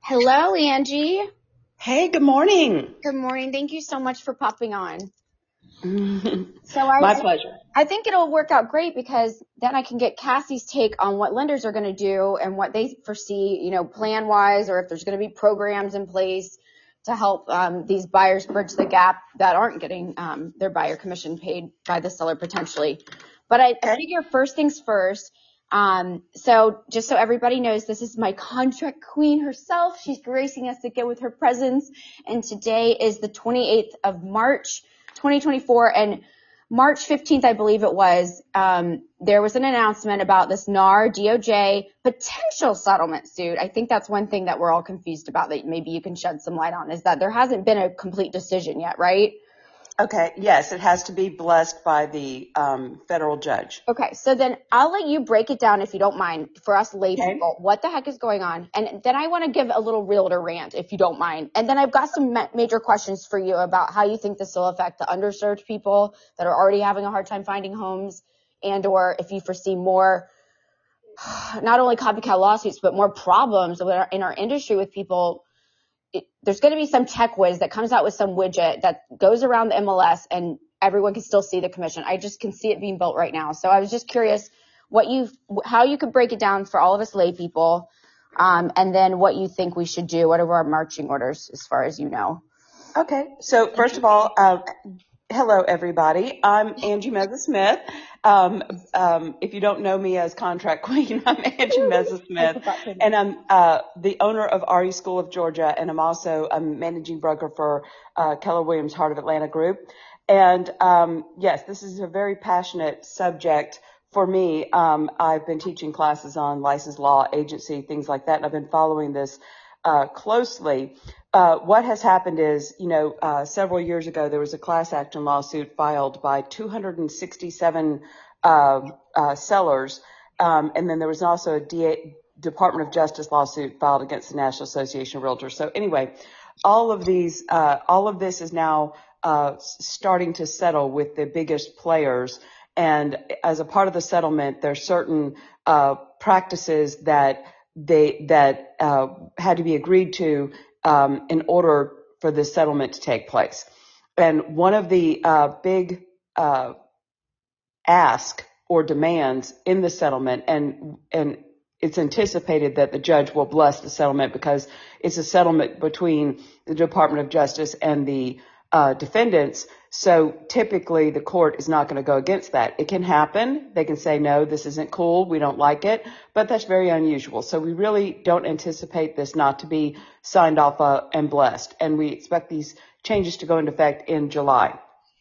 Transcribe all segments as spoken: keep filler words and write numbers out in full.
Hello, Angie. Hey, good morning. Good morning. Thank you so much for popping on. So I, My pleasure. I think it'll work out great because then I can get Cassie's take on what lenders are going to do and what they foresee, you know, plan wise, or if there's going to be programs in place to help um, these buyers bridge the gap that aren't getting um, their buyer commission paid by the seller potentially. But I, I figure first things first. Um, so just so everybody knows, this is my contract queen herself. She's gracing us again with her presence. And today is the twenty-eighth of March, twenty twenty-four. And March fifteenth, I believe it was, um, there was an announcement about this N A R D O J potential settlement suit. I think that's one thing that we're all confused about that maybe you can shed some light on, is that there hasn't been a complete decision yet, right? Okay, yes, it has to be blessed by the um, federal judge. Okay, so then I'll let you break it down if you don't mind for us lay Okay. people. What the heck is going on? And then I want to give a little realtor rant if you don't mind. And then I've got some ma- major questions for you about how you think this will affect the underserved people that are already having a hard time finding homes, and or if you foresee more, not only copycat lawsuits, but more problems in our, in our industry with people. It, there's going to be some tech whiz that comes out with some widget that goes around the M L S and everyone can still see the commission. I just can see it being built right now. So I was just curious what you, how you could break it down for all of us lay people, um, and then what you think we should do. What are our marching orders as far as you know? Okay, so first of all, uh, hello everybody. I'm Angie Meza-Smith. Um, um, if you don't know me as Contract Queen, I'm Angie Meza-Smith, and I'm uh, the owner of R E School of Georgia, and I'm also a managing broker for uh, Keller Williams Heart of Atlanta Group. And um, yes, this is a very passionate subject for me. Um, I've been teaching classes on licensed law, agency, things like that, and I've been following this uh, closely. Uh, what has happened is, you know, uh, several years ago, there was a class action lawsuit filed by two hundred sixty-seven uh, uh, sellers. Um, and then there was also a D A, Department of Justice lawsuit filed against the National Association of Realtors. So anyway, all of these, uh, all of this is now uh, starting to settle with the biggest players. And as a part of the settlement, there's certain uh, practices that they that uh, had to be agreed to um, in order for this settlement to take place. And one of the uh, big uh, ask or demands in the settlement, and and it's anticipated that the judge will bless the settlement because it's a settlement between the Department of Justice and the uh, defendants. So typically the court is not going to go against that. It can happen. They can say, no, this isn't cool. We don't like it. But that's very unusual. So we really don't anticipate this not to be signed off uh, and blessed. And we expect these changes to go into effect in July.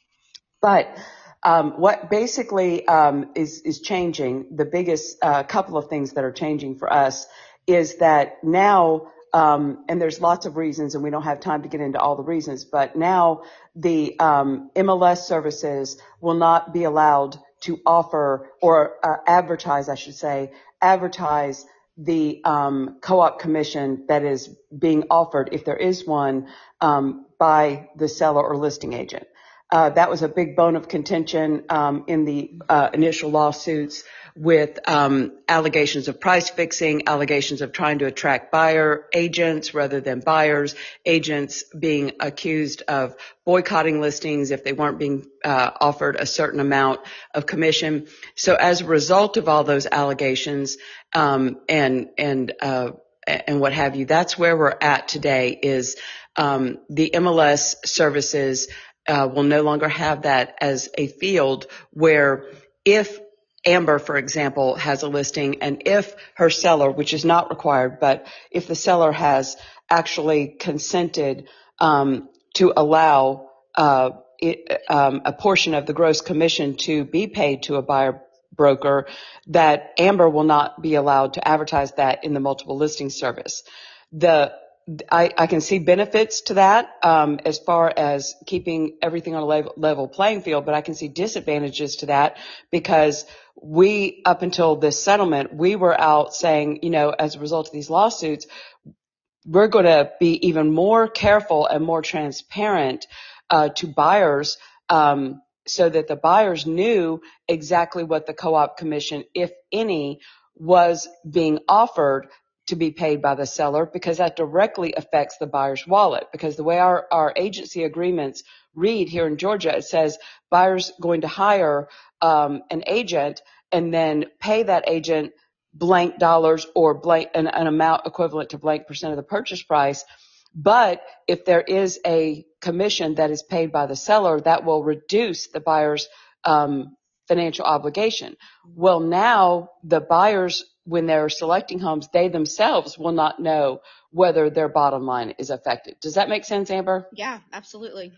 But um, what basically um, is, is changing, the biggest uh, couple of things that are changing for us is that now, um, and there's lots of reasons, and we don't have time to get into all the reasons, but now the um, M L S services will not be allowed to offer or uh, advertise, I should say, advertise the um, co-op commission that is being offered, if there is one, um, by the seller or listing agent. Uh, that was a big bone of contention um, in the uh, initial lawsuits with um, allegations of price fixing, allegations of trying to attract buyer agents rather than buyers, agents being accused of boycotting listings if they weren't being uh, offered a certain amount of commission. So as a result of all those allegations um, and and uh, and what have you, that's where we're at today. Is um, the M L S services Uh, will no longer have that as a field where if Amber, for example, has a listing and if her seller, which is not required, but if the seller has actually consented um, to allow uh, it, um, a portion of the gross commission to be paid to a buyer broker, that Amber will not be allowed to advertise that in the multiple listing service. The I, I can see benefits to that um, as far as keeping everything on a level, level playing field, but I can see disadvantages to that because we, up until this settlement, we were out saying, you know, as a result of these lawsuits, we're going to be even more careful and more transparent uh, to buyers um, so that the buyers knew exactly what the co-op commission, if any, was being offered to be paid by the seller, because that directly affects the buyer's wallet. Because the way our, our agency agreements read here in Georgia, it says buyer's going to hire um, an agent and then pay that agent blank dollars or blank an, an amount equivalent to blank percent of the purchase price. But if there is a commission that is paid by the seller, that will reduce the buyer's um, financial obligation. Well, now the buyers, when they're selecting homes, they themselves will not know whether their bottom line is affected. Does that make sense, Amber? Yeah, absolutely.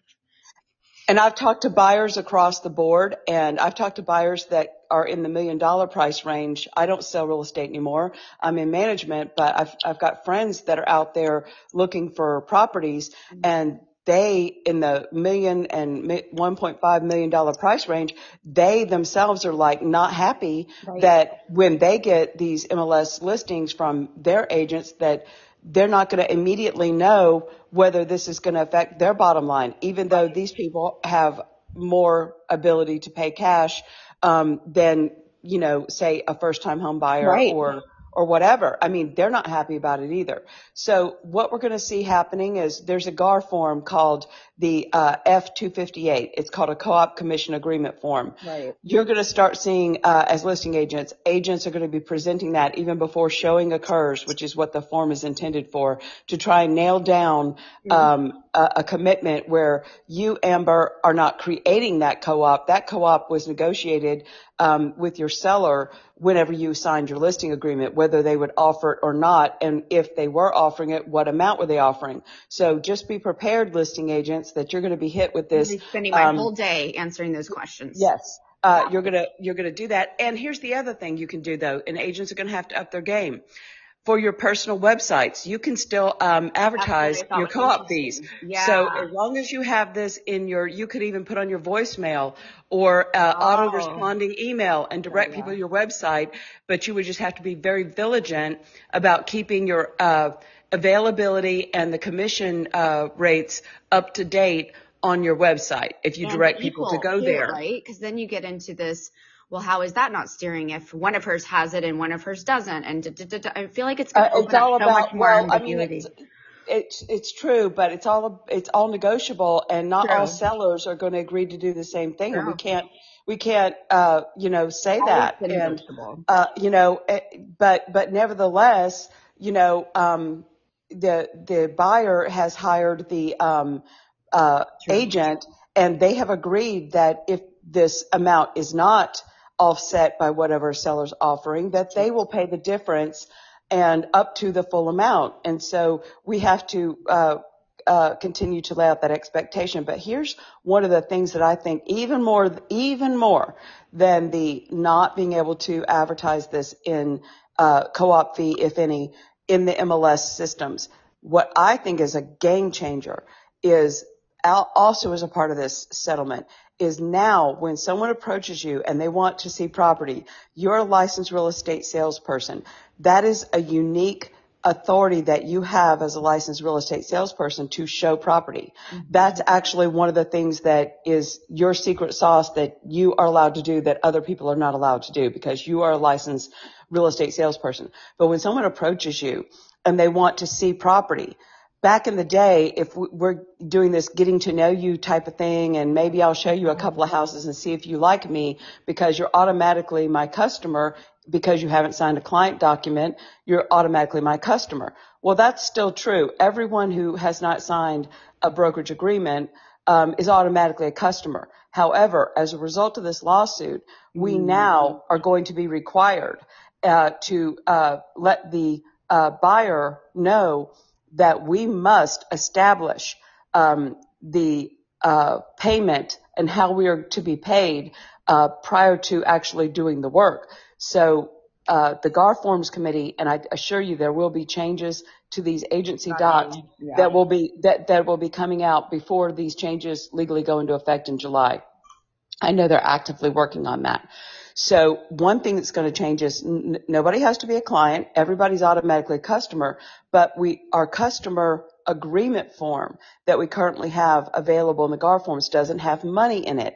And I've talked to buyers across the board, and I've talked to buyers that are in the million dollar price range. I don't sell real estate anymore. I'm in management, but I've, I've got friends that are out there looking for properties, and they, in the million and one point five million dollar price range, they themselves are like not happy right. that when they get these M L S listings from their agents that they're not going to immediately know whether this is going to affect their bottom line, even though these people have more ability to pay cash um, than, you know, say a first-time home buyer right. or or whatever. I mean, they're not happy about it either. So what we're going to see happening is there's a G A R form called the uh, F two fifty-eight. It's called a co-op commission agreement form. Right. You're going to start seeing, uh, as listing agents, agents are going to be presenting that even before showing occurs, which is what the form is intended for, to try and nail down um, a, a commitment where you, Amber, are not creating that co-op. That co-op was negotiated um, with your seller whenever you signed your listing agreement, whether they would offer it or not, and if they were offering it, what amount were they offering. So just be prepared, listing agents, that you're going to be hit with this. I'll be spending my um, whole day answering those questions. Yes. Uh, you're going to, you're going to do that. And here's the other thing you can do though, and agents are going to have to up their game. For your personal websites, you can still um, advertise your co-op fees. Yeah. So as long as you have this in your, you could even put on your voicemail or uh, oh. auto-responding email and direct yeah, yeah. people to your website, but you would just have to be very vigilant about keeping your uh, availability and the commission uh, rates up to date on your website if you and direct people, people to go too, there. Right? Because then you get into this, well, how is that not steering if one of hers has it and one of hers doesn't? And da, da, da, da. I feel like it's going to uh, open up so about, much more well, ambiguity. I mean, it's, it's it's true, but it's all it's all negotiable, and not true. all sellers are going to agree to do the same thing. True. And we can't we can't uh, you know say that. And uh, you know, but but nevertheless, you know, um, the the buyer has hired the um, uh, agent, and they have agreed that if this amount is not offset by whatever seller's offering, that they will pay the difference and up to the full amount. And so we have to uh, uh, continue to lay out that expectation. But here's one of the things that I think even more, even more than the not being able to advertise this in uh, co-op fee, if any, in the M L S systems. What I think is a game changer is also as a part of this settlement is now when someone approaches you and they want to see property, you're a licensed real estate salesperson. That is a unique authority that you have as a licensed real estate salesperson to show property. Mm-hmm. That's actually one of the things that is your secret sauce that you are allowed to do that other people are not allowed to do because you are a licensed real estate salesperson. But when someone approaches you and they want to see property, back in the day, if we're doing this getting to know you type of thing, and maybe I'll show you a couple of houses and see if you like me because you're automatically my customer because you haven't signed a client document, you're automatically my customer. Well, that's still true. Everyone who has not signed a brokerage agreement um, is automatically a customer. However, as a result of this lawsuit, we mm-hmm. now are going to be required uh, to uh, let the uh, buyer know that we must establish um, the uh, payment and how we are to be paid uh, prior to actually doing the work. So uh, the G A R Forms Committee, and I assure you there will be changes to these agency docs yeah. that will be that, that will be coming out before these changes legally go into effect in July. I know they're actively working on that. So one thing that's going to change is n- nobody has to be a client. Everybody's automatically a customer, but we, our customer agreement form that we currently have available in the G A R Forms doesn't have money in it.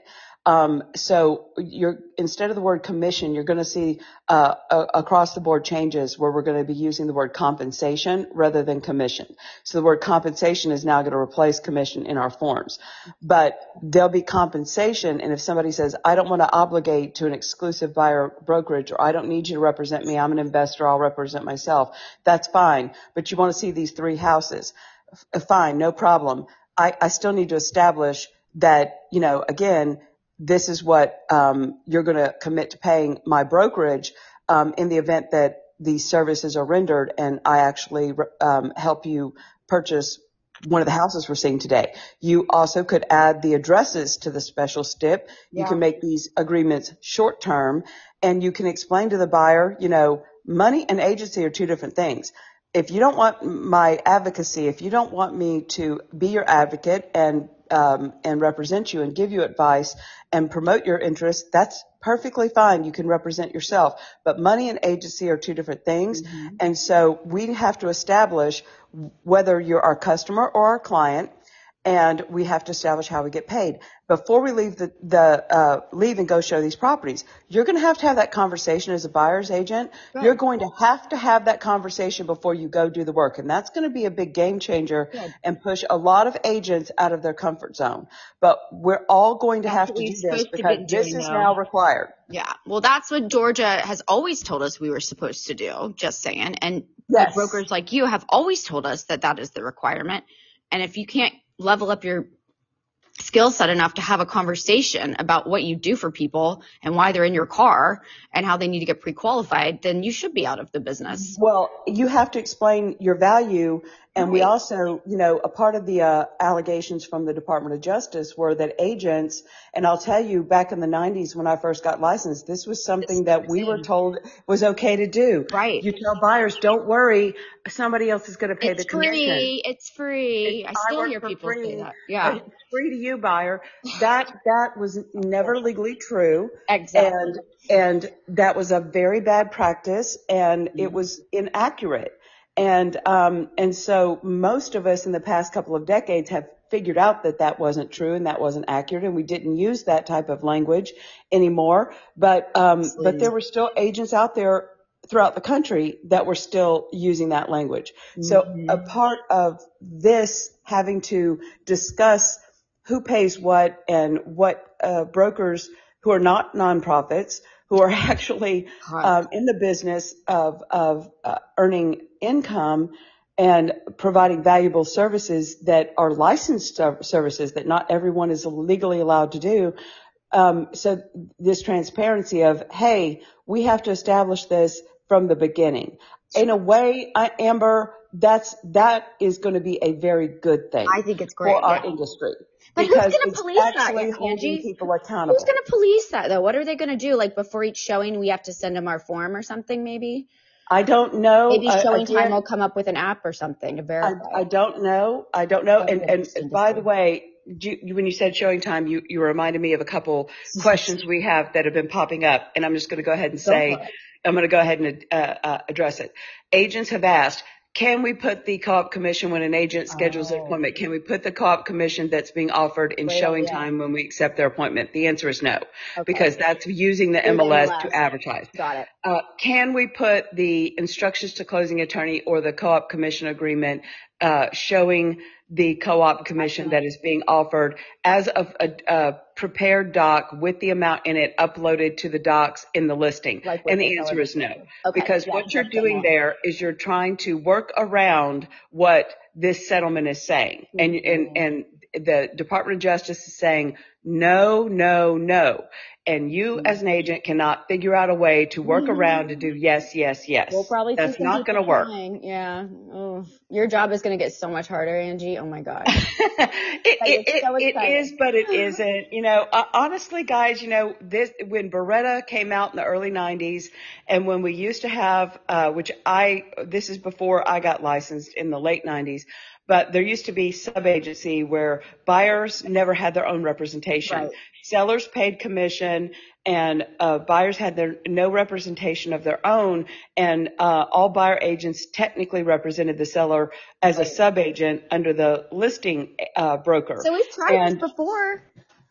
Um, so you're, instead of the word commission, you're going to see, uh, a, across the board changes where we're going to be using the word compensation rather than commission. So the word compensation is now going to replace commission in our forms, but there'll be compensation. And if somebody says, I don't want to obligate to an exclusive buyer brokerage, or I don't need you to represent me, I'm an investor, I'll represent myself, that's fine. But you want to see these three houses. F- fine, no problem. I, I still need to establish that, you know, again, this is what um, you're going to commit to paying my brokerage um, in the event that these services are rendered and I actually um, help you purchase one of the houses we're seeing today. You also could add the addresses to the special stip. You Yeah. can make these agreements short term, and you can explain to the buyer, you know, money and agency are two different things. If you don't want my advocacy, if you don't want me to be your advocate and um, and represent you and give you advice and promote your interests, that's perfectly fine. You can represent yourself. But money and agency are two different things. Mm-hmm. And so we have to establish whether you're our customer or our client, and we have to establish how we get paid. Before we leave the, the uh, leave and go show these properties, you're going to have to have that conversation as a buyer's agent. Right. You're going to have to have that conversation before you go do the work. And that's going to be a big game changer. Good. And push a lot of agents out of their comfort zone. But we're all going to That's have to do this because this is now required. Yeah. Well, that's what Georgia has always told us we were supposed to do, just saying. And yes. brokers like you have always told us that that is the requirement. And if you can't level up your skill set enough to have a conversation about what you do for people and why they're in your car and how they need to get pre-qualified, then you should be out of the business. Well, you have to explain your value. And right. we also, you know, a part of the uh, allegations from the Department of Justice were that agents, and I'll tell you, back in the nineties when I first got licensed, this was something that we were told was okay to do. Right. You tell buyers, don't worry, somebody else is going to pay it's the commission. Free. It's free. It's, I still I hear people free. say that. Yeah. It's free to you, buyer. That that was never legally true. Exactly. And and that was a very bad practice, and mm-hmm. it was inaccurate. And um and so most of us in the past couple of decades have figured out that that wasn't true and that wasn't accurate, and we didn't use that type of language anymore. But um Absolutely. But there were still agents out there throughout the country that were still using that language. Mm-hmm. So a part of this having to discuss who pays what and what uh, brokers who are not nonprofits, who are actually um, in the business of, of uh, earning income and providing valuable services that are licensed services that not everyone is legally allowed to do. Um, so this transparency of, hey, we have to establish this from the beginning. In a way, I, Amber, that's that is going to be a very good thing. I think it's great for our yeah. industry. But who's going to police that, actually holding people accountable. Who's going to police that, though? What are they going to do? Like, before each showing, we have to send them our form or something, maybe? I don't know. Maybe Showing uh, Time will come up with an app or something to verify. I, I don't know. I don't know. And, and by the way, you, when you said Showing Time, you, you reminded me of a couple questions we have that have been popping up. And I'm just going to go ahead and say, I'm going to go ahead and uh, uh, address it. Agents have asked, can we put the co-op commission when an agent schedules oh. an appointment? Can we put the co-op commission that's being offered in Great Showing idea. Time when we accept their appointment? The answer is no, okay. because that's using the M L S, M L S to advertise. Got it. Uh, can we put the instructions to closing attorney or the co-op commission agreement uh, showing the co-op commission that is being offered as a, a, a prepared doc with the amount in it uploaded to the docs in the listing? Like and the answer is no. Okay. Because yeah, what you're doing there is you're trying to work around what this settlement is saying. Mm-hmm. And, and, and the Department of Justice is saying, no, no, no. And you mm-hmm. as an agent cannot figure out a way to work mm-hmm. around to do yes, yes, yes. We'll probably That's not going to work. Yeah. Oh, your job is going to get so much harder, Angie. Oh my God. it it, so it is, but it isn't. You know, uh, honestly, guys, you know, this, when Beretta came out in the early nineties and when we used to have, uh, which I, this is before I got licensed in the late nineties, but there used to be sub-agency where buyers never had their own representation. Right. Sellers paid commission, and uh, buyers had their no representation of their own, and uh, all buyer agents technically represented the seller as right. a sub-agent under the listing uh, broker. So we've tried and, this before.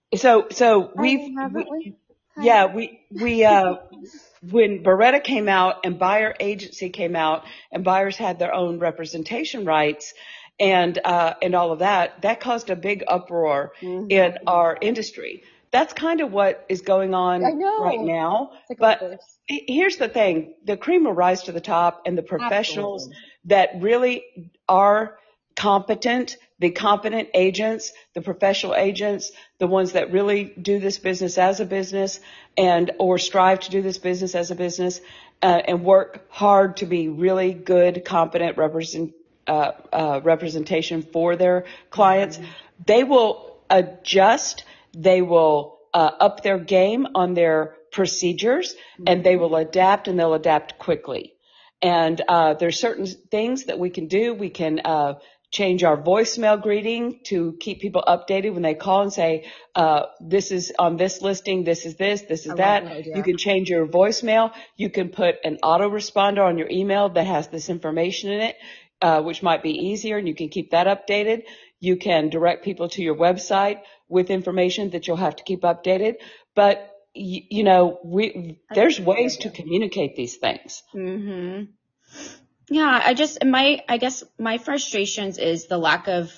So, so we've, oh, haven't we? we yeah, we, we, uh, when Beretta came out and buyer agency came out and buyers had their own representation rights and, uh, and all of that, that caused a big uproar mm-hmm. in our industry. That's kind of what is going on right now. But here's the thing, the cream will rise to the top, and the professionals Absolutely. That really are competent, the competent agents, the professional agents, the ones that really do this business as a business and or strive to do this business as a business uh, and work hard to be really good, competent represent, uh, uh, representation for their clients. Mm-hmm. They will adjust. They will uh, up their game on their procedures, mm-hmm. and they will adapt, and they'll adapt quickly. And uh, there's certain things that we can do. We can uh, change our voicemail greeting to keep people updated when they call and say, uh, this is on this listing, this is this, this is I that. that you can change your voicemail. You can put an autoresponder on your email that has this information in it, uh, which might be easier, and you can keep that updated. You can direct people to your website with information that you'll have to keep updated. But, you, you know, we there's ways to communicate these things. Mm-hmm. Yeah, I just, my, I guess my frustrations is the lack of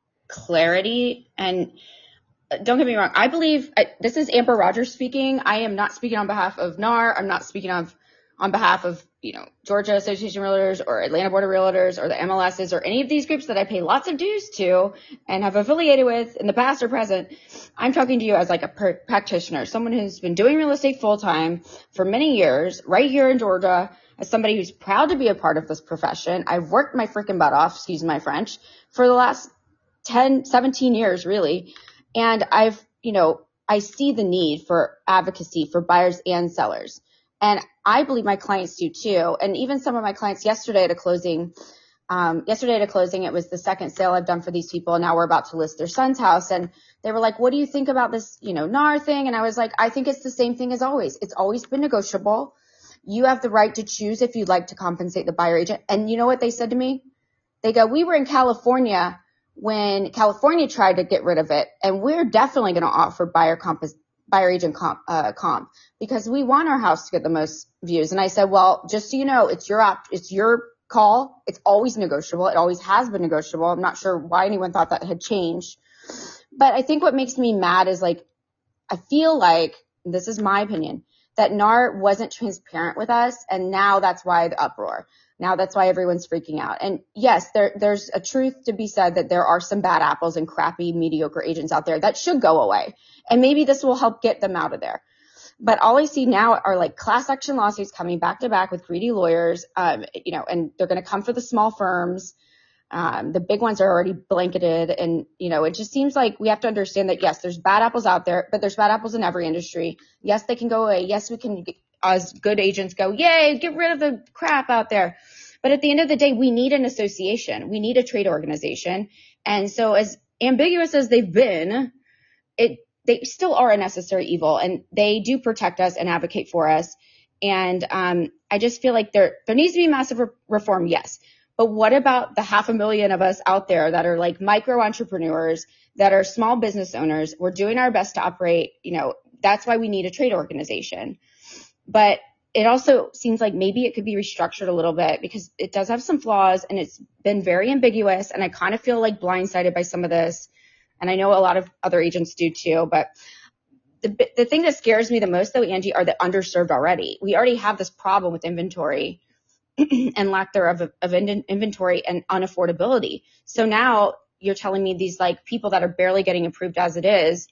clarity. And don't get me wrong, I believe, I, this is Amber Rogers speaking. I am not speaking on behalf of N A R. I'm not speaking of, on behalf of, you know, Georgia Association of Realtors or Atlanta Board of Realtors or the M L Ss or any of these groups that I pay lots of dues to and have affiliated with in the past or present. I'm talking to you as like a per- practitioner, someone who's been doing real estate full time for many years right here in Georgia. As somebody who's proud to be a part of this profession, I've worked my freaking butt off, excuse my French, for the last ten, seventeen years, really. And I've, you know, I see the need for advocacy for buyers and sellers. And I believe my clients do too. And even some of my clients yesterday at a closing, um, yesterday at a closing, it was the second sale I've done for these people. And now we're about to list their son's house. And they were like, what do you think about this, you know, N A R thing? And I was like, I think it's the same thing as always. It's always been negotiable. You have the right to choose if you'd like to compensate the buyer agent. And you know what they said to me? They go, we were in California when California tried to get rid of it. And we're definitely going to offer buyer comp, buyer agent comp, uh, comp because we want our house to get the most views. And I said, well, just so you know, it's your op, it's your call. It's always negotiable. It always has been negotiable. I'm not sure why anyone thought that had changed. But I think what makes me mad is like, I feel like, this is my opinion, that N A R wasn't transparent with us, and now that's why the uproar. Now that's why everyone's freaking out. And yes, there, there's a truth to be said that there are some bad apples and crappy, mediocre agents out there that should go away. And maybe this will help get them out of there. But all I see now are like class action lawsuits coming back to back with greedy lawyers, um, you know, and they're going to come for the small firms. Um, the big ones are already blanketed. And, you know, it just seems like we have to understand that, yes, there's bad apples out there, but there's bad apples in every industry. Yes, they can go away. Yes, we can, as good agents, go, yay, get rid of the crap out there. But at the end of the day, we need an association. We need a trade organization. And so as ambiguous as they've been, it they still are a necessary evil, and they do protect us and advocate for us. And um, I just feel like there there needs to be massive re- reform, yes. But what about the half a million of us out there that are like micro entrepreneurs, that are small business owners? We're doing our best to operate, you know, that's why we need a trade organization. But it also seems like maybe it could be restructured a little bit because it does have some flaws and it's been very ambiguous. And I kind of feel like blindsided by some of this. And I know a lot of other agents do too. But the, the thing that scares me the most, though, Angie, are the underserved already. We already have this problem with inventory and lack thereof of, of in, inventory and unaffordability. So now you're telling me these like people that are barely getting approved as it is,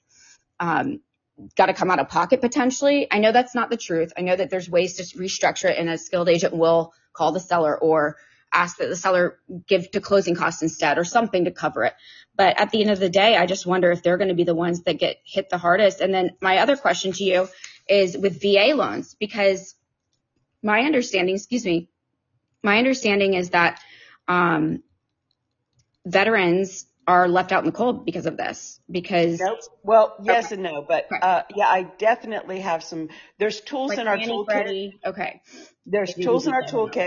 um, got to come out of pocket potentially. I know that's not the truth. I know that there's ways to restructure it, and a skilled agent will call the seller or ask that the seller give to closing costs instead or something to cover it. But at the end of the day, I just wonder if they're going to be the ones that get hit the hardest. And then my other question to you is with V A loans, because my understanding, excuse me, my understanding is that um, veterans are left out in the cold because of this. Because nope. Well, yes okay. and no, but uh, yeah, I definitely have some. There's tools like in our toolkit. Freddie. Okay. There's tools in our toolkit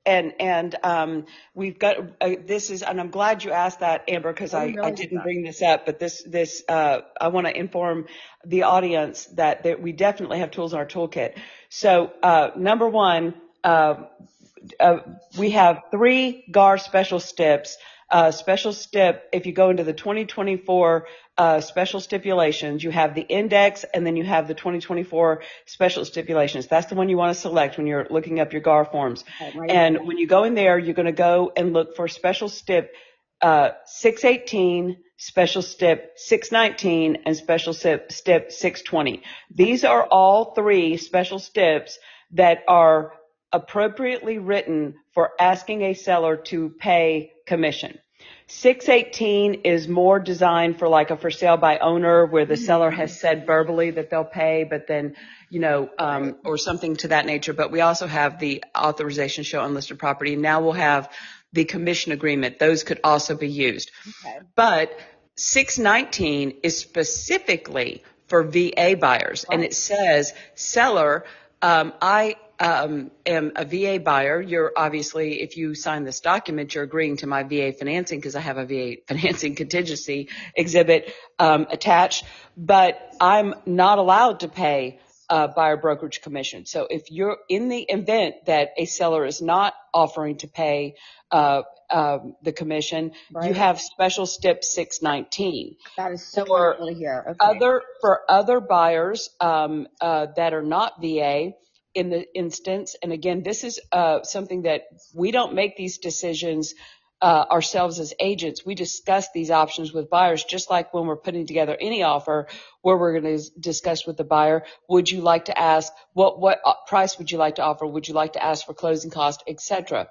And, and, um, we've got, uh, this is, and I'm glad you asked that, Amber, because Oh, I, really I good didn't stuff. bring this up, but this, this, uh, I want to inform the audience that, that we definitely have tools in our toolkit. So, uh, number one, uh, uh, we have three G A R special steps. Uh, special step, if you go into the twenty twenty-four uh, special stipulations, you have the index and then you have the twenty twenty-four special stipulations. That's the one you want to select when you're looking up your G A R forms. Okay, and when you go in there, you're going to go and look for special stip uh, six eighteen, special stip six nineteen, and special stip, stip six twenty. These are all three special steps that are appropriately written for asking a seller to pay commission. six eighteen is more designed for like a for sale by owner where the mm-hmm. seller has said verbally that they'll pay, but then, you know, um, or something to that nature. But we also have the authorization to show unlisted property. Now we'll have the commission agreement. Those could also be used. Okay. But six nineteen is specifically for V A buyers. Right. And it says, seller, um, I Um, am a V A buyer. You're obviously, if you sign this document, you're agreeing to my V A financing because I have a V A financing contingency exhibit um, attached, but I'm not allowed to pay uh, buyer brokerage commission. So if you're in the event that a seller is not offering to pay uh, um, the commission, right. you have special stip six nineteen. That is so wonderful to hear. Okay. Other, for other buyers um, uh, that are not V A, in the instance, and again, this is uh, something that we don't make these decisions uh, ourselves as agents. We discuss these options with buyers, just like when we're putting together any offer where we're going to discuss with the buyer, would you like to ask, what, what price would you like to offer? Would you like to ask for closing cost, et cetera?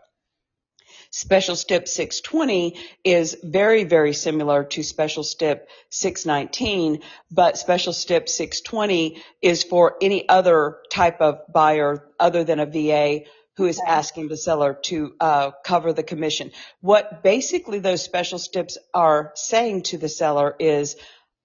Special stip six twenty is very, very similar to special stip six nineteen, but special stip six twenty is for any other type of buyer other than a V A who is asking the seller to uh, cover the commission. What basically those special steps are saying to the seller is,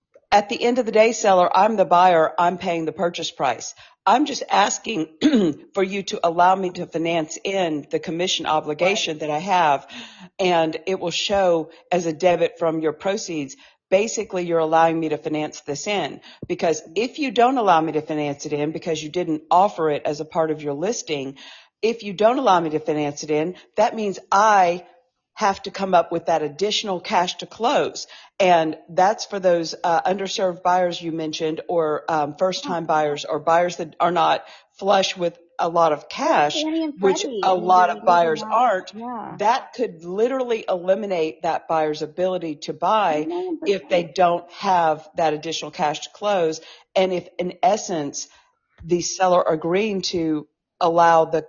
at the end of the day, seller, I'm the buyer, I'm paying the purchase price. I'm just asking for you to allow me to finance in the commission obligation right. that I have, and it will show as a debit from your proceeds. Basically, you're allowing me to finance this in, because if you don't allow me to finance it in because you didn't offer it as a part of your listing, if you don't allow me to finance it in, that means I have to come up with that additional cash to close. And that's for those uh, underserved buyers you mentioned, or um, first-time buyers, or buyers that are not flush with a lot of cash, which a lot of buyers aren't. Yeah. That could literally eliminate that buyer's ability to buy if they don't have that additional cash to close. And if, in essence, the seller agreeing to allow the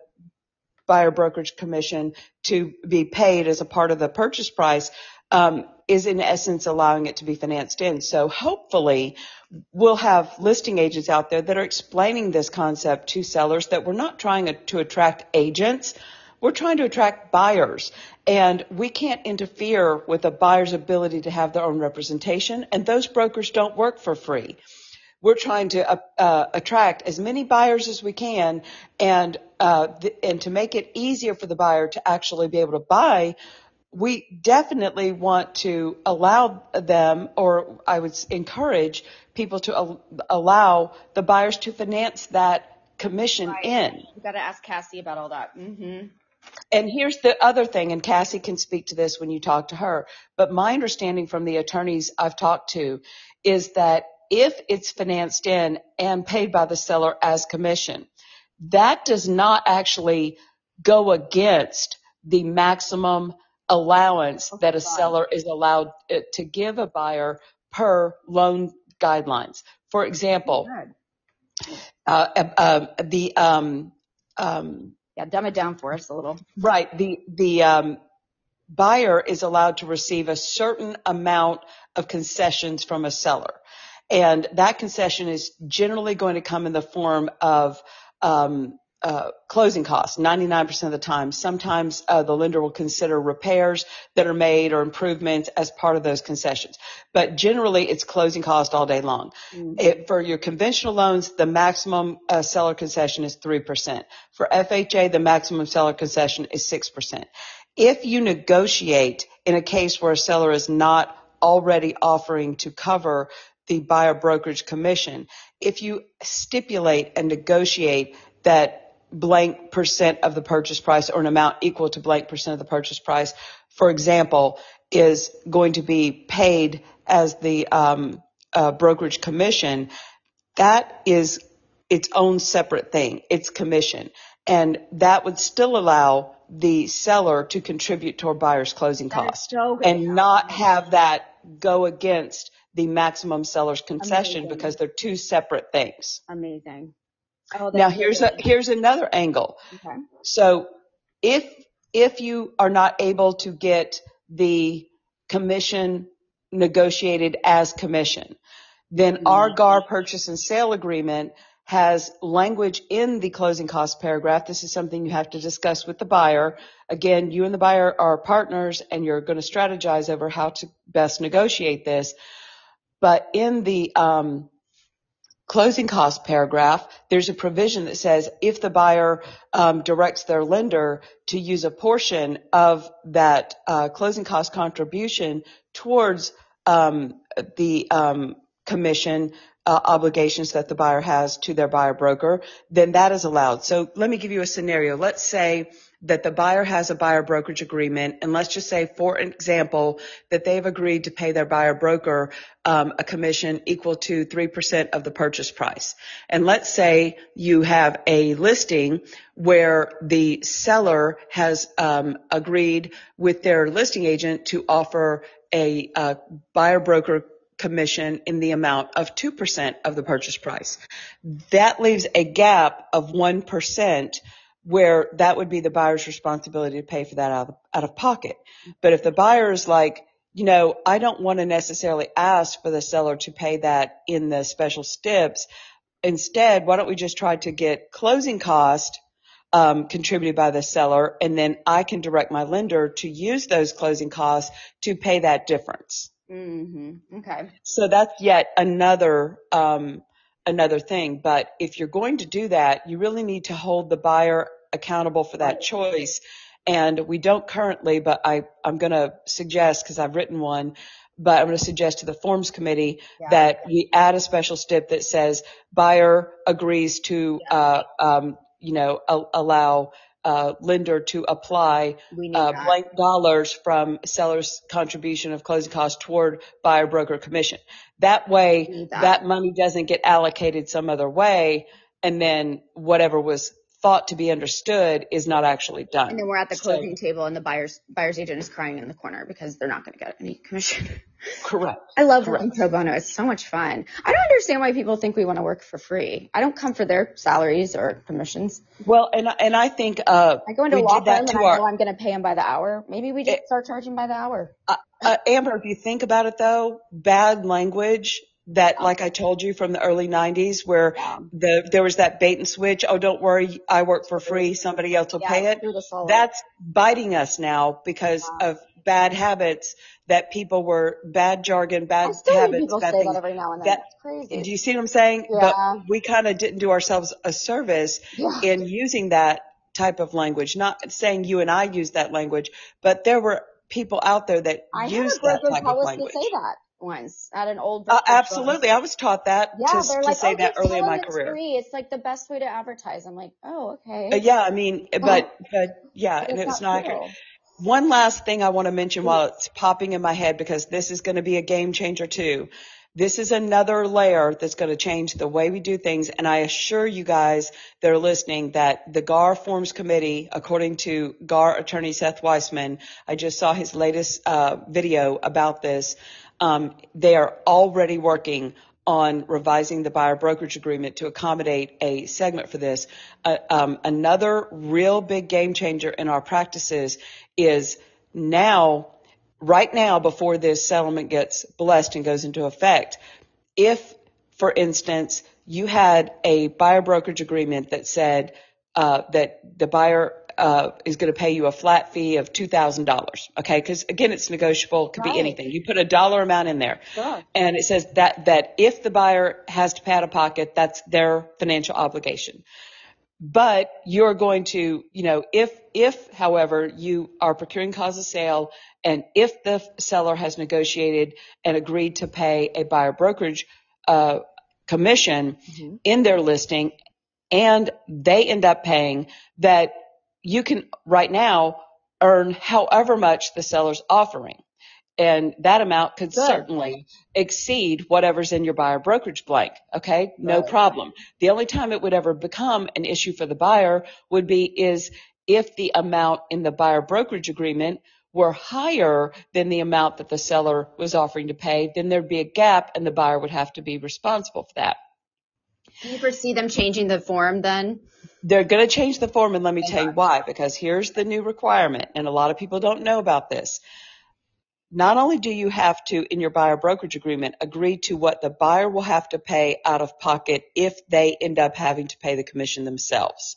buyer brokerage commission to be paid as a part of the purchase price, um, is in essence allowing it to be financed in. So hopefully we'll have listing agents out there that are explaining this concept to sellers, that we're not trying to attract agents. We're trying to attract buyers, and we can't interfere with a buyer's ability to have their own representation. And those brokers don't work for free. We're trying to uh, uh, attract as many buyers as we can, and uh, th- and to make it easier for the buyer to actually be able to buy, we definitely want to allow them, or I would encourage people to al- allow the buyers to finance that commission right. in. We've got to ask Cassie about all that. Mm-hmm. And here's the other thing, and Cassie can speak to this when you talk to her, but my understanding from the attorneys I've talked to is that if it's financed in and paid by the seller as commission, that does not actually go against the maximum allowance that a seller is allowed to give a buyer per loan guidelines. For example, uh, uh, the um, um, yeah, dumb it down for us a little. Right, the the um, buyer is allowed to receive a certain amount of concessions from a seller. And that concession is generally going to come in the form of um, uh, closing costs ninety-nine percent of the time. Sometimes uh, the lender will consider repairs that are made or improvements as part of those concessions. But generally, it's closing cost all day long. Mm-hmm. It, for your conventional loans, the maximum uh, seller concession is three percent. For F H A, the maximum seller concession is six percent. If you negotiate in a case where a seller is not already offering to cover the buyer brokerage commission, if you stipulate and negotiate that blank percent of the purchase price or an amount equal to blank percent of the purchase price, for example, is going to be paid as the um, uh, brokerage commission, that is its own separate thing. It's commission. And that would still allow the seller to contribute toward buyer's closing costs so and not have that go against the maximum seller's concession. Amazing. Because they're two separate things. Amazing. Oh, now here's a, here's another angle. Okay. So if, if you are not able to get the commission negotiated as commission, then mm-hmm. our G A R purchase and sale agreement has language in the closing cost paragraph. This is something you have to discuss with the buyer. Again, you and the buyer are partners and you're going to strategize over how to best negotiate this. But in the, um, closing cost paragraph, there's a provision that says if the buyer um, directs their lender to use a portion of that uh, closing cost contribution towards um, the um, commission uh, obligations that the buyer has to their buyer broker, then that is allowed. So let me give you a scenario. Let's say that the buyer has a buyer brokerage agreement, and let's just say, for example, that they've agreed to pay their buyer broker um, a commission equal to three percent of the purchase price. And let's say you have a listing where the seller has um, agreed with their listing agent to offer a uh, buyer broker commission in the amount of two percent of the purchase price. That leaves a gap of one percent where that would be the buyer's responsibility to pay for that out of, out of pocket. But if the buyer is like, you know, I don't want to necessarily ask for the seller to pay that in the special steps. Instead, why don't we just try to get closing cost um, contributed by the seller, and then I can direct my lender to use those closing costs to pay that difference. Mm-hmm. Okay. So that's yet another um, another thing. But if you're going to do that, you really need to hold the buyer accountable for that right. choice. And we don't currently, but I, I'm going to suggest, because I've written one, but I'm going to suggest to the forms committee yeah. that we add a special stip that says buyer agrees to, yeah. uh, um, you know, a- allow uh, lender to apply uh, blank dollars from seller's contribution of closing costs toward buyer broker commission. That way, that. that money doesn't get allocated some other way, and then whatever was thought to be understood is not actually done. And then we're at the closing so, table and the buyer's buyer's agent is crying in the corner because they're not going to get any commission. Correct. I love Correct. working pro bono. It's so much fun. I don't understand why people think we want to work for free. I don't come for their salaries or commissions. Well, and and I think uh, I go into a law firm and I our, know I'm going to pay them by the hour. Maybe we just it, start charging by the hour. Uh, uh, Amber, if you think about it though, bad language that, like I told you, from the early nineties, where yeah. the there was that bait and switch. Oh, don't worry, I work for free. Somebody else will yeah, pay it. That's biting us now because yeah. of bad habits that people were bad jargon, bad I still habits. People bad say things. that every now and then. That, That's crazy. Do you see what I'm saying? Yeah. But we kind of didn't do ourselves a service yeah. in using that type of language. Not saying you and I use that language, but there were people out there that I used that type of language. I say that once at an old uh, absolutely. I was taught that yeah, to, they're to like, say oh, that early in my it's career. Free. It's like the best way to advertise. I'm like, oh, okay. Uh, yeah, I mean, but, but yeah, but and it's not accurate. One last thing I want to mention while it's popping in my head, because this is going to be a game changer too. This is another layer that's going to change the way we do things. And I assure you guys that are listening that the G A R Forms Committee, according to G A R attorney Seth Weissman, I just saw his latest uh, video about this. Um, they are already working on revising the buyer brokerage agreement to accommodate a segment for this. Uh, um, another real big game changer in our practices is now, right now, before this settlement gets blessed and goes into effect, if, for instance, you had a buyer brokerage agreement that said uh, that the buyer uh, is going to pay you a flat fee of two thousand dollars. Okay. Because again, it's negotiable. It could Right. be anything. You put a dollar amount in there. Sure. And it says that, that if the buyer has to pay out of pocket, that's their financial obligation. But you're going to, you know, if, if, however, you are procuring cause of sale, and if the seller has negotiated and agreed to pay a buyer brokerage uh, commission mm-hmm. in their listing, and they end up paying, that you can right now earn however much the seller's offering. And that amount could Good. certainly exceed whatever's in your buyer brokerage blank. Okay. No right. problem. The only time it would ever become an issue for the buyer would be is if the amount in the buyer brokerage agreement were higher than the amount that the seller was offering to pay, then there'd be a gap and the buyer would have to be responsible for that. Do you foresee them changing the form then? They're going to change the form, and let me tell you why, because here's the new requirement, and a lot of people don't know about this. Not only do you have to, in your buyer brokerage agreement, agree to what the buyer will have to pay out of pocket if they end up having to pay the commission themselves.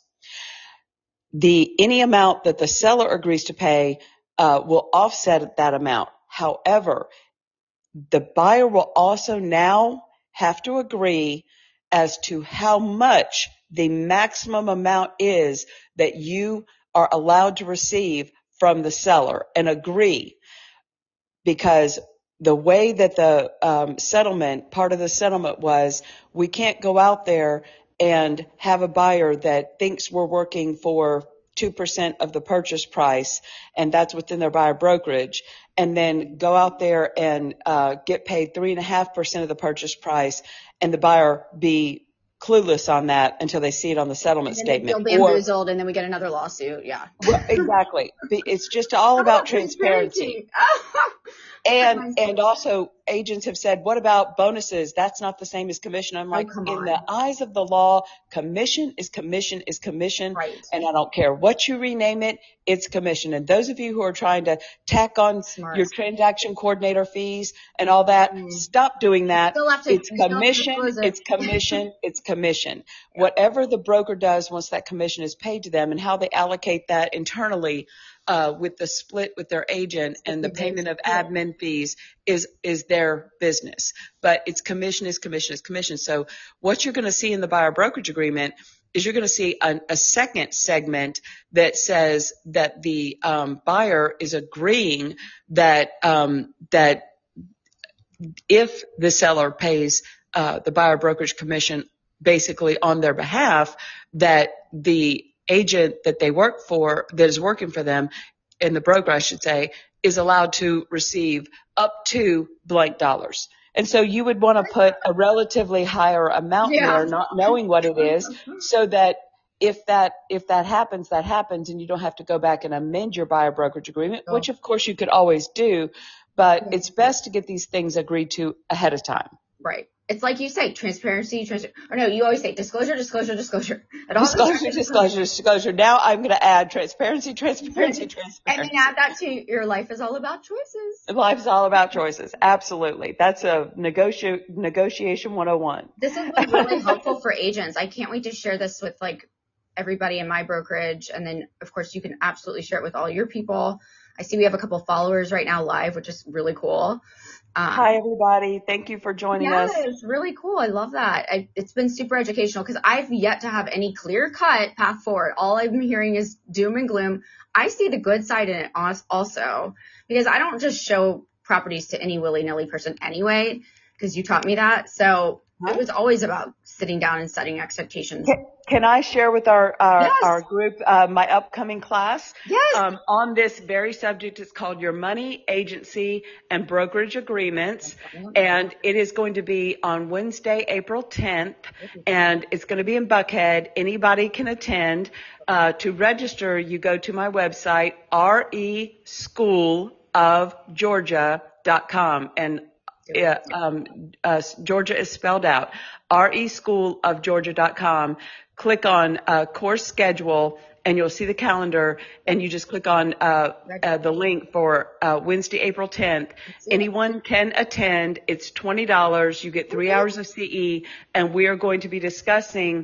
The any amount that the seller agrees to pay uh, will offset that amount. However, the buyer will also now have to agree as to how much the maximum amount is that you are allowed to receive from the seller, and agree. Because the way that the um, settlement, part of the settlement was, we can't go out there and have a buyer that thinks we're working for two percent of the purchase price, and that's within their buyer brokerage, and then go out there and uh, get paid three point five percent of the purchase price, and the buyer be clueless on that until they see it on the settlement and then statement. They'll bamboozled, or, and then we get another lawsuit. Yeah. Well, exactly. It's just all about transparency. And and also agents have said, what about bonuses? That's not the same as commission. I'm like, oh, in the eyes of the law, commission is commission is commission. Right. And I don't care what you rename it, it's commission. And those of you who are trying to tack on Smart. your transaction coordinator fees and all that, mm. stop doing that. To, it's commission, it. it's commission, it's commission. Yeah. Whatever the broker does once that commission is paid to them, and how they allocate that internally Uh, with the split with their agent and the payment of admin fees is, is their business. But it's commission is commission is commission. So what you're going to see in the buyer brokerage agreement is you're going to see a, a second segment that says that the um, buyer is agreeing that, um, that if the seller pays uh, the buyer brokerage commission basically on their behalf, that the agent that they work for, that is working for them, and the broker, I should say, is allowed to receive up to blank dollars. And so you would want to put a relatively higher amount yeah. there, not knowing what it is, so that if that if that happens, that happens, and you don't have to go back and amend your buyer brokerage agreement, oh. which of course you could always do, but yeah. it's best to get these things agreed to ahead of time. Right. It's like you say, transparency, trans- or no, you always say disclosure, disclosure, disclosure. Disclosure, disclosure, disclosure. Now I'm going to add transparency, transparency, transparency. And then add that to your life is all about choices. Life is all about choices. Absolutely. That's a negoti- negotiation one oh one. This has been really helpful for agents. I can't wait to share this with like everybody in my brokerage. And then of course you can absolutely share it with all your people. I see we have a couple followers right now live, which is really cool. Um, Hi, everybody. Thank you for joining yeah, us. Yeah, it's really cool. I love that. I, it's been super educational because I've yet to have any clear cut path forward. All I've been hearing is doom and gloom. I see the good side in it also, because I don't just show properties to any willy-nilly person anyway, because you taught me that. So it was always about sitting down and setting expectations. Can, can I share with our our, yes. our group uh, my upcoming class? Yes. Um, on this very subject. It's called Your Money, Agency, and Brokerage Agreements. And it is going to be on Wednesday, April tenth. And it's going to be in Buckhead. Anybody can attend. Uh, to register, you go to my website, R E school of Georgia dot com. And Yeah, um, uh, Georgia is spelled out, R E school of Georgia dot com. Click on uh, course schedule, and you'll see the calendar, and you just click on uh, uh, the link for uh, Wednesday, April tenth. Anyone can attend. It's twenty dollars. You get three hours of C E, and we are going to be discussing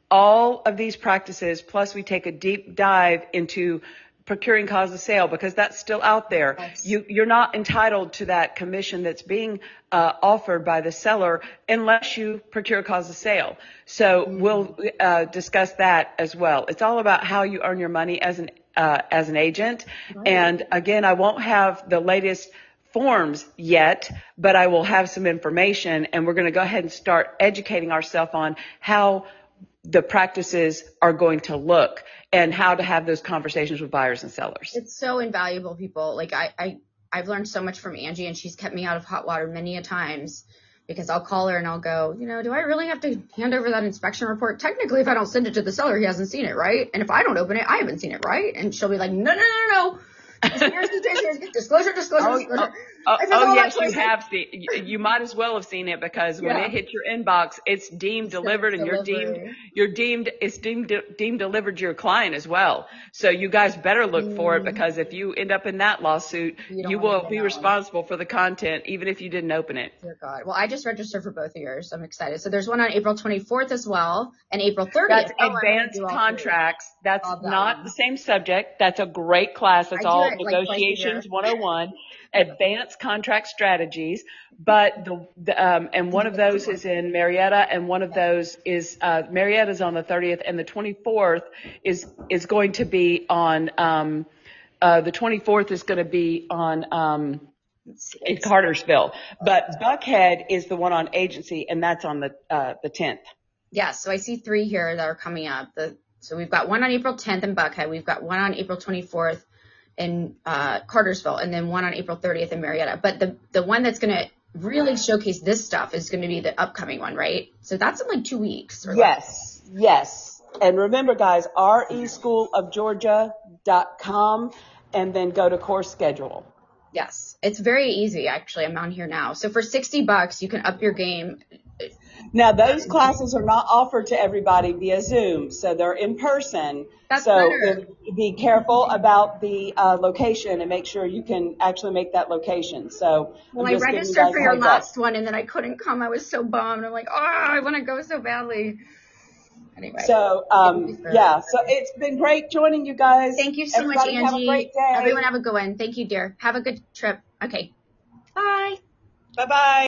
all of these practices, plus we take a deep dive into procuring cause of sale, because that's still out there. Yes. You, you're not entitled to that commission that's being uh, offered by the seller unless you procure cause of sale. So mm. we'll uh, discuss that as well. It's all about how you earn your money as an uh, as an agent. Right. And again, I won't have the latest forms yet, but I will have some information, and we're going to go ahead and start educating ourselves on how the practices are going to look and how to have those conversations with buyers and sellers. It's so invaluable, people. Like I, I, I've learned so much from Angie, and she's kept me out of hot water many a times, because I'll call her and I'll go, you know, do I really have to hand over that inspection report? Technically, if I don't send it to the seller, he hasn't seen it, right? And if I don't open it, I haven't seen it, right? And she'll be like, no, no, no, no, no. Disclosure, disclosure, disclosure. Oh, oh, oh, oh yes, you have seen. You, you might as well have seen it, because when yeah. it hits your inbox, it's deemed it's delivered, and you're deemed, you're deemed, it's deemed deemed delivered to your client as well. So you guys better look mm. for it, because if you end up in that lawsuit, you, you will be responsible one. for the content, even if you didn't open it. Dear God. Well, I just registered for both of yours. I'm excited. So there's one on April twenty-fourth as well, and April thirtieth. That's advanced contracts. That's that not one. the same subject. That's a great class. That's all. Negotiations like one oh one, advanced contract strategies, but the, the um, and one of those is in Marietta, and one of those is uh, Marietta's on the thirtieth, and the twenty-fourth is is going to be on um, uh, the twenty-fourth is going to be on um, in Cartersville, but Buckhead is the one on agency, and that's on the uh, the tenth. Yeah, so I see three here that are coming up. The so we've got one on April tenth in Buckhead, we've got one on April twenty-fourth. in uh, Cartersville, and then one on April thirtieth in Marietta. But the, the one that's going to really showcase this stuff is going to be the upcoming one, right? So that's in like two weeks. Or yes, like- yes. And remember, guys, R E school of Georgia dot com, and then go to course schedule. Yes, it's very easy, actually. I'm on here now. So for sixty bucks, you can up your game. Now, those classes are not offered to everybody via Zoom, so they're in person. That's so better. Be careful about the uh, location, and make sure you can actually make that location. So, well, I registered for your last one, and then I couldn't come. I was so bummed. I'm like, oh, I want to go so badly. Anyway. So, um, yeah. So it's been great joining you guys. Thank you so Everybody much, Angie. Have a great day. Everyone have a good one. Thank you, dear. Have a good trip. Okay. Bye. Bye-bye.